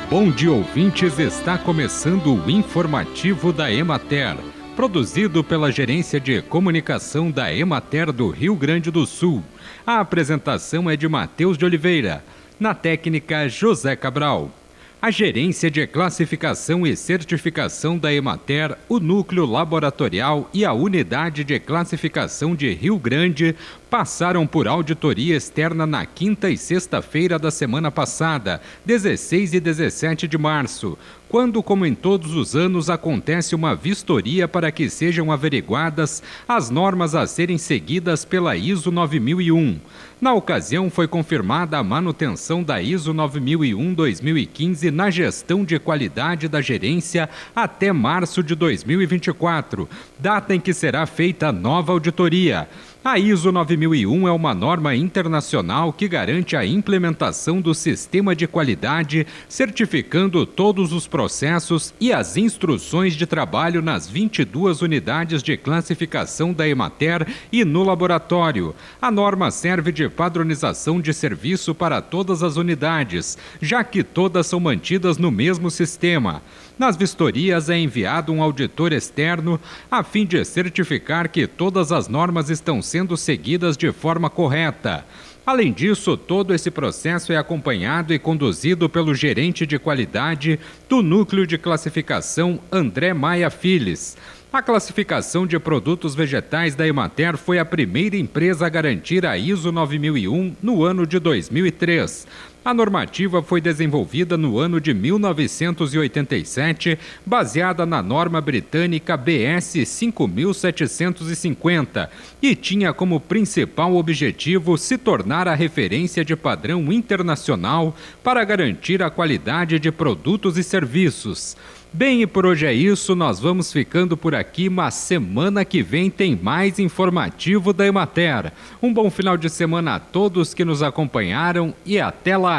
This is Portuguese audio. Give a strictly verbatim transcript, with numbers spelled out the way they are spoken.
Bom dia, ouvintes, está começando o informativo da Emater, produzido pela Gerência de Comunicação da Emater do Rio Grande do Sul. A apresentação é de Matheus de Oliveira, na técnica José Cabral. A Gerência de Classificação e Certificação da Emater, o Núcleo Laboratorial e a Unidade de Classificação de Rio Grande passaram por auditoria externa na quinta e sexta-feira da semana passada, dezesseis e dezessete de março, quando, como em todos os anos, acontece uma vistoria para que sejam averiguadas as normas a serem seguidas pela I S O nove mil e um. Na ocasião, foi confirmada a manutenção da I S O nove mil e um barra dois mil e quinze na gestão de qualidade da gerência até março de dois mil e vinte e quatro, data em que será feita a nova auditoria. A I S O nove mil e um é uma norma internacional que garante a implementação do sistema de qualidade, certificando todos os processos e as instruções de trabalho nas vinte e duas unidades de classificação da Emater e no laboratório. A norma serve de padronização de serviço para todas as unidades, já que todas são mantidas no mesmo sistema. Nas vistorias é enviado um auditor externo a fim de certificar que todas as normas estão sendo seguidas de forma correta. Além disso, todo esse processo é acompanhado e conduzido pelo gerente de qualidade do Núcleo de Classificação, André Maia Files. A classificação de produtos vegetais da Emater foi a primeira empresa a garantir a I S O nove mil e um no ano de dois mil e três. A normativa foi desenvolvida no ano de mil novecentos e oitenta e sete, baseada na norma britânica B S cinco mil setecentos e cinquenta, e tinha como principal objetivo se tornar a referência de padrão internacional para garantir a qualidade de produtos e serviços. Bem, e por hoje é isso, nós vamos ficando por aqui, mas semana que vem tem mais informativo da Emater. Um bom final de semana a todos que nos acompanharam e até lá!